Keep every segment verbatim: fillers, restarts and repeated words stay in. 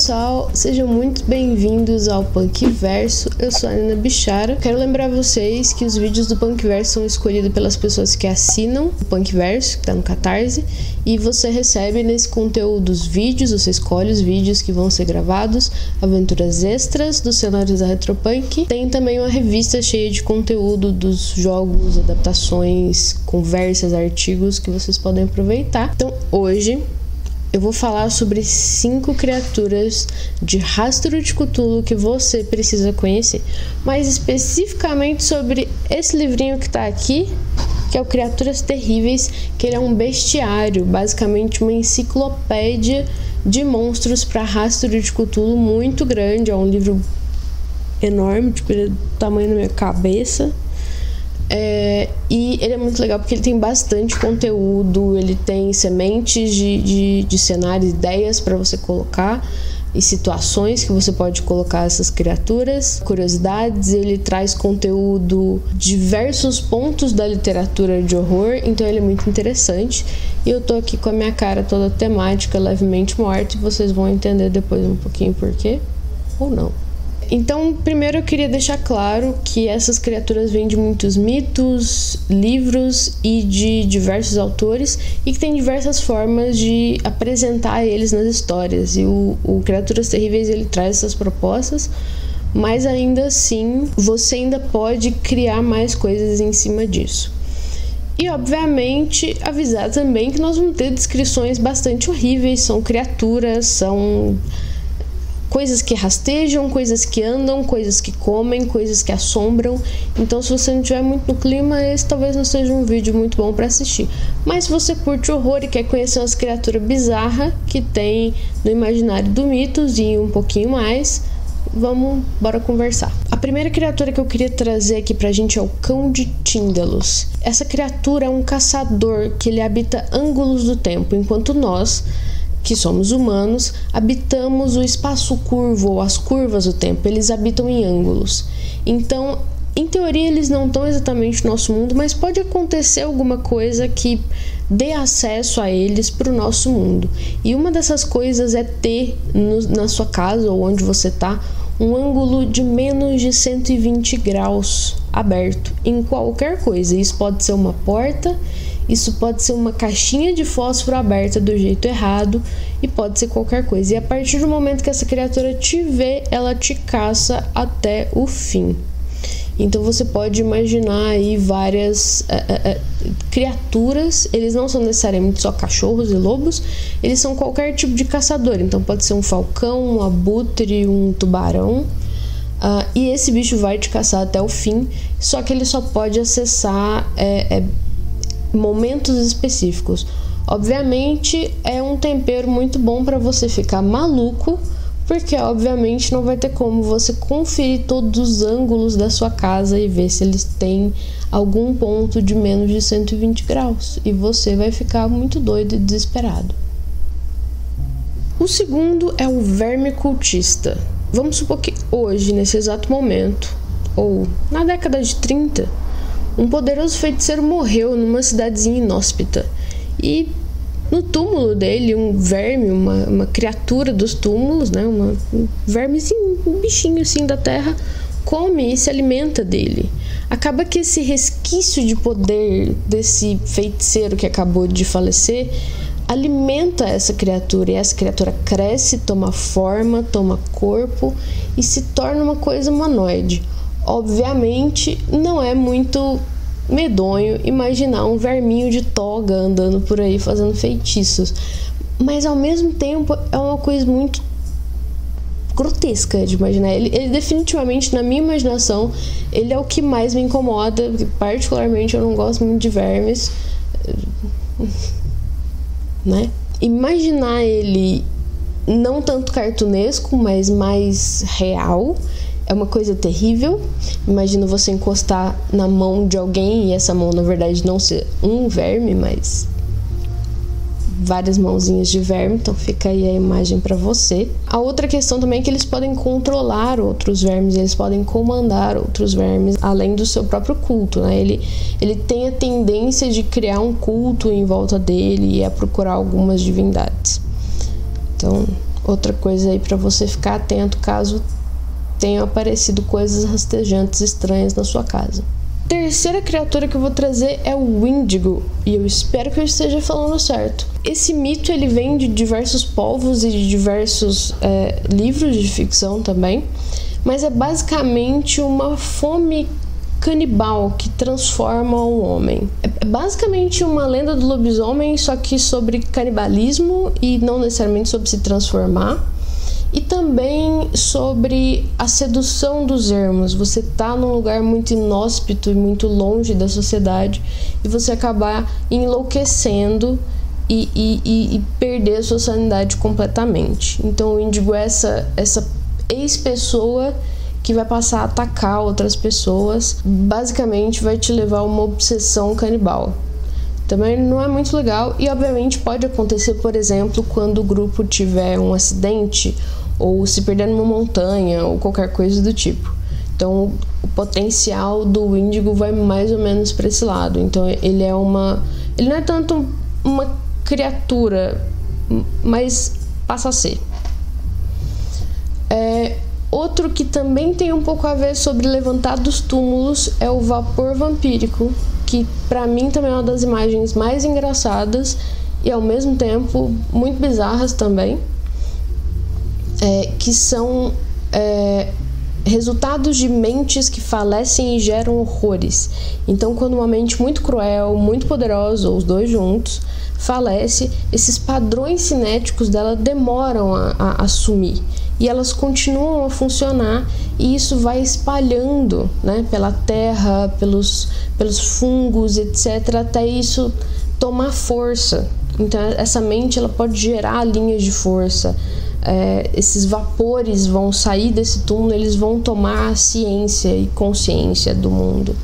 pessoal, sejam muito bem-vindos ao Punkverso. Eu sou a Nina Bichara. Quero lembrar vocês que os vídeos do Punkverso são escolhidos pelas pessoas que assinam o Punkverso, que tá no Catarse, e você recebe nesse conteúdo os vídeos, você escolhe os vídeos que vão ser gravados, aventuras extras dos cenários da Retropunk. Tem também uma revista cheia de conteúdo dos jogos, adaptações, conversas, artigos que vocês podem aproveitar. Então, hoje eu vou falar sobre cinco criaturas de Rastro de Cthulhu que você precisa conhecer. Mais especificamente sobre esse livrinho que tá aqui, que é o Criaturas Terríveis, que ele é um bestiário, basicamente uma enciclopédia de monstros para Rastro de Cthulhu muito grande. É um livro enorme, tipo, ele é do tamanho da minha cabeça. É, e ele é muito legal porque ele tem bastante conteúdo, ele tem sementes de, de, de cenários, ideias para você colocar e situações que você pode colocar essas criaturas, curiosidades. Ele traz conteúdo de diversos pontos da literatura de horror, então ele é muito interessante. E eu tô aqui com a minha cara toda temática, levemente morta, e vocês vão entender depois um pouquinho por quê, ou não. Então, primeiro eu queria deixar claro que essas criaturas vêm de muitos mitos, livros e de diversos autores, e que tem diversas formas de apresentar eles nas histórias. E o, o Criaturas Terríveis, ele traz essas propostas, mas ainda assim você ainda pode criar mais coisas em cima disso. E obviamente avisar também que nós vamos ter descrições bastante horríveis, são criaturas, são coisas que rastejam, coisas que andam, coisas que comem, coisas que assombram. Então, se você não tiver muito no clima, esse talvez não seja um vídeo muito bom para assistir. Mas se você curte horror e quer conhecer umas criaturas bizarras que tem no imaginário do Mitos e um pouquinho mais, vamos, bora conversar. A primeira criatura que eu queria trazer aqui pra gente é o Cão de Tyndalos. Essa criatura é um caçador que ele habita ângulos do tempo, enquanto nós, que somos humanos, habitamos o espaço curvo ou as curvas do tempo. Eles habitam em ângulos. Então, em teoria, eles não estão exatamente no nosso mundo, mas pode acontecer alguma coisa que dê acesso a eles para o nosso mundo. E uma dessas coisas é ter no, na sua casa ou onde você está um ângulo de menos de cento e vinte graus aberto em qualquer coisa. Isso pode ser uma porta, isso pode ser uma caixinha de fósforo aberta do jeito errado, e pode ser qualquer coisa. E a partir do momento que essa criatura te vê, ela te caça até o fim. Então você pode imaginar aí várias uh, uh, uh, criaturas. Eles não são necessariamente só cachorros e lobos, eles são qualquer tipo de caçador. Então pode ser um falcão, um abutre, um tubarão. Uh, e esse bicho vai te caçar até o fim, só que ele só pode acessar é, é, momentos específicos. Obviamente é um tempero muito bom para você ficar maluco, porque obviamente não vai ter como você conferir todos os ângulos da sua casa e ver se eles têm algum ponto de menos de cento e vinte graus, e você vai ficar muito doido e desesperado. O segundo é o Verme Cultista. Vamos supor que hoje, nesse exato momento, ou na década de trinta, um poderoso feiticeiro morreu numa cidadezinha inóspita, e no túmulo dele, um verme, uma, uma criatura dos túmulos, né, uma, um vermezinho, um bichinho assim da terra, come e se alimenta dele. Acaba que esse resquício de poder desse feiticeiro que acabou de falecer alimenta essa criatura, e essa criatura cresce, toma forma, toma corpo e se torna uma coisa humanoide. Obviamente não é muito medonho imaginar um verminho de toga andando por aí fazendo feitiços, mas ao mesmo tempo é uma coisa muito grotesca de imaginar. Ele, ele definitivamente, na minha imaginação, ele é o que mais me incomoda, porque particularmente eu não gosto muito de vermes, né? Imaginar ele não tanto cartunesco, mas mais real, é uma coisa terrível. Imagina você encostar na mão de alguém e essa mão, na verdade, não ser um verme, mas várias mãozinhas de verme. Então fica aí a imagem para você. A outra questão também é que eles podem controlar outros vermes, eles podem comandar outros vermes, além do seu próprio culto, né? Ele, ele tem a tendência de criar um culto em volta dele e a procurar algumas divindades. Então, Outra coisa aí para você ficar atento caso tenham aparecido coisas rastejantes estranhas na sua casa. Terceira criatura que eu vou trazer é o Wendigo, e eu espero que eu esteja falando certo. Esse mito ele vem de diversos povos e de diversos é, livros de ficção também, mas é basicamente uma fome canibal que transforma um homem. É basicamente uma lenda do lobisomem, só que sobre canibalismo e não necessariamente sobre se transformar. E também sobre a sedução dos ermos. Você tá num lugar muito inóspito e muito longe da sociedade e você acabar enlouquecendo e, e, e, e perder a sua sanidade completamente. Então o Wendigo é essa, essa ex-pessoa que vai passar a atacar outras pessoas. Basicamente vai te levar a uma obsessão canibal. Também não é muito legal e obviamente pode acontecer, por exemplo, quando o grupo tiver um acidente ou se perder numa montanha ou qualquer coisa do tipo. Então o potencial do Wendigo vai mais ou menos para esse lado. Então ele é uma, ele não é tanto uma criatura, mas passa a ser. É, outro que também tem um pouco a ver sobre levantar dos túmulos é o vapor vampírico, que pra mim também é uma das imagens mais engraçadas e ao mesmo tempo muito bizarras também. É, que são é, resultados de mentes que falecem e geram horrores. Então, quando uma mente muito cruel, muito poderosa, ou os dois juntos, falece, esses padrões cinéticos dela demoram a, a, a sumir. E elas continuam a funcionar e isso vai espalhando, né, pela terra, pelos, pelos fungos, etcétera, até isso tomar força. Então, essa mente ela pode gerar linhas de força. É, esses vapores vão sair desse túmulo, eles vão tomar ciência e consciência do mundo.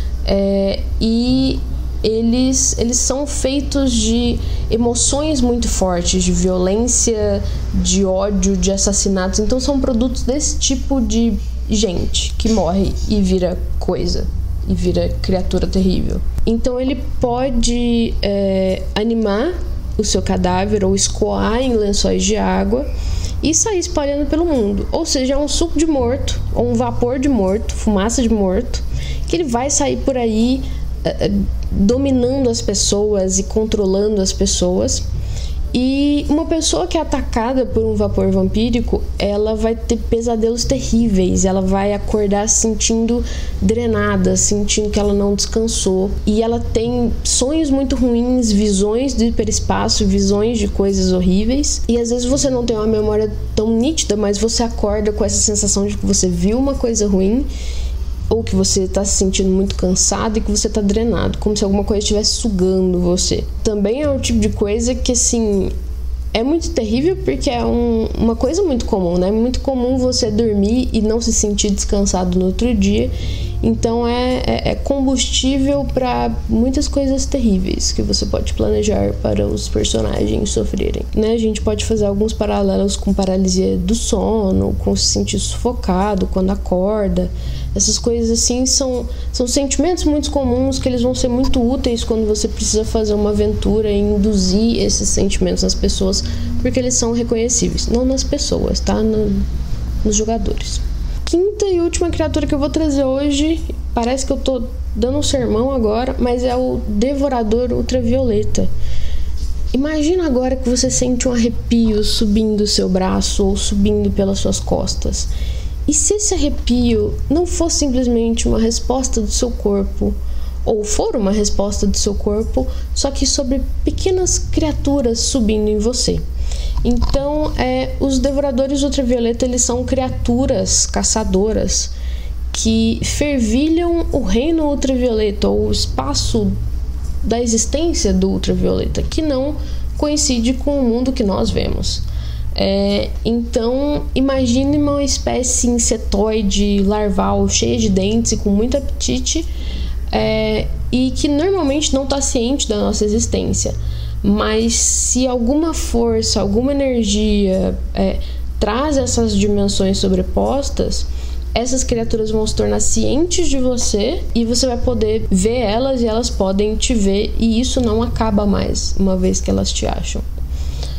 É, e eles, eles são feitos de emoções muito fortes, de violência, de ódio, de assassinatos. Então são produtos desse tipo de gente que morre e vira coisa, e vira criatura terrível. Então ele pode é, animar o seu cadáver ou escoar em lençóis de água e sair espalhando pelo mundo. Ou seja, é um suco de morto, ou um vapor de morto, fumaça de morto, que ele vai sair por aí uh, dominando as pessoas e controlando as pessoas. E uma pessoa que é atacada por um vapor vampírico, ela vai ter pesadelos terríveis, ela vai acordar se sentindo drenada, sentindo que ela não descansou. E ela tem sonhos muito ruins, visões do hiperespaço, visões de coisas horríveis. E às vezes você não tem uma memória tão nítida, mas você acorda com essa sensação de que você viu uma coisa ruim, ou que você está se sentindo muito cansado e que você está drenado, como se alguma coisa estivesse sugando você. Também é um tipo de coisa que, assim, é muito terrível porque é um, uma coisa muito comum, né? É muito comum você dormir e não se sentir descansado no outro dia. Então é, é, é combustível para muitas coisas terríveis que você pode planejar para os personagens sofrerem, né? A gente pode fazer alguns paralelos com paralisia do sono, com se sentir sufocado quando acorda. Essas coisas assim são, são sentimentos muito comuns que eles vão ser muito úteis quando você precisa fazer uma aventura e induzir esses sentimentos nas pessoas, porque eles são reconhecíveis, não nas pessoas, tá? No, nos jogadores. Quinta e última criatura que eu vou trazer hoje, parece que eu tô dando um sermão agora, mas é o Devorador Ultravioleta. Imagina agora que você sente um arrepio subindo o seu braço ou subindo pelas suas costas. E se esse arrepio não for simplesmente uma resposta do seu corpo, ou for uma resposta do seu corpo, só que sobre pequenas criaturas subindo em você? Então, é, os Devoradores Ultravioleta, eles são criaturas caçadoras que fervilham o reino ultravioleta, ou o espaço da existência do ultravioleta, que não coincide com o mundo que nós vemos. É, então, imagine uma espécie insetoide, larval, cheia de dentes e com muito apetite, é, e que normalmente não está ciente da nossa existência. Mas se alguma força, alguma energia é, traz essas dimensões sobrepostas, essas criaturas vão se tornar cientes de você e você vai poder ver elas e elas podem te ver, e isso não acaba mais uma vez que elas te acham.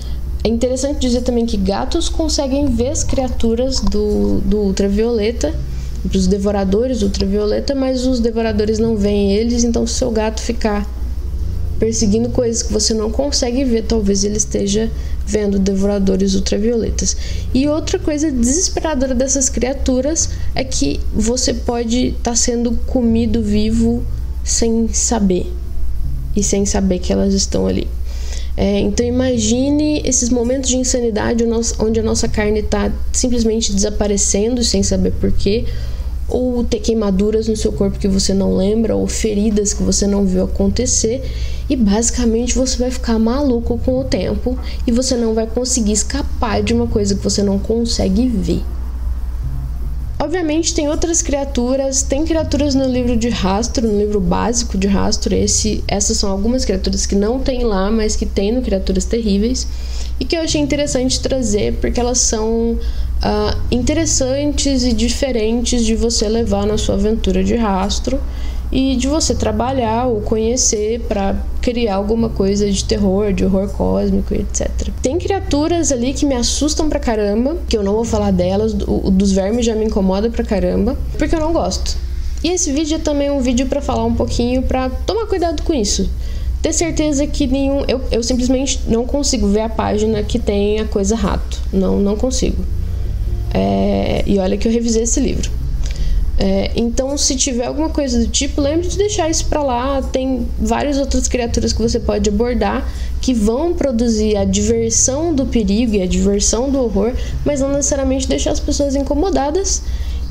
É interessante dizer também que gatos conseguem ver as criaturas do, do ultravioleta, os devoradores do ultravioleta, mas os devoradores não veem eles, então se o seu gato ficar perseguindo coisas que você não consegue ver, talvez ele esteja vendo devoradores ultravioletas. E outra coisa desesperadora dessas criaturas é que você pode estar sendo comido vivo sem saber, e sem saber que elas estão ali. É, então imagine esses momentos de insanidade onde a nossa carne está simplesmente desaparecendo sem saber porquê, ou ter queimaduras no seu corpo que você não lembra, ou feridas que você não viu acontecer, e basicamente você vai ficar maluco com o tempo e você não vai conseguir escapar de uma coisa que você não consegue ver. Obviamente tem outras criaturas, tem criaturas no livro de Rastro, no livro básico de Rastro, esse, essas são algumas criaturas que não tem lá, mas que tem no Criaturas Terríveis, e que eu achei interessante trazer porque elas são uh, interessantes e diferentes de você levar na sua aventura de Rastro e de você trabalhar ou conhecer para criar alguma coisa de terror, de horror cósmico, etcétera. Tem criaturas ali que me assustam pra caramba, que eu não vou falar delas, o dos vermes já me incomoda pra caramba, porque eu não gosto. E esse vídeo é também um vídeo pra falar um pouquinho, pra tomar cuidado com isso. Ter certeza que nenhum... Eu, eu simplesmente não consigo ver a página que tem a coisa rato. Não, não consigo. É, e olha que eu revisei esse livro. É, então, se tiver alguma coisa do tipo, lembre de deixar isso pra lá. Tem várias outras criaturas que você pode abordar que vão produzir a diversão do perigo e a diversão do horror, mas não necessariamente deixar as pessoas incomodadas.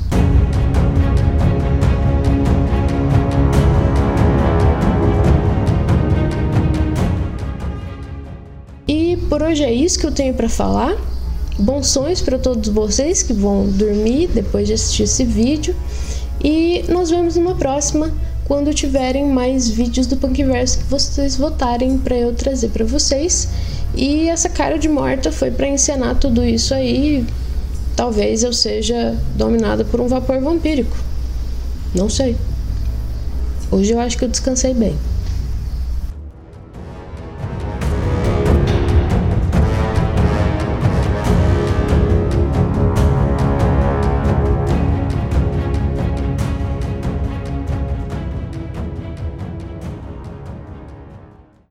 E por hoje é isso que eu tenho pra falar. Bons sonhos para todos vocês que vão dormir depois de assistir esse vídeo. E nós vemos numa próxima, quando tiverem mais vídeos do Punkverso que vocês votarem para eu trazer para vocês. E essa cara de morta foi para encenar tudo isso aí. Talvez eu seja dominada por um vapor vampírico. Não sei. Hoje eu acho que eu descansei bem.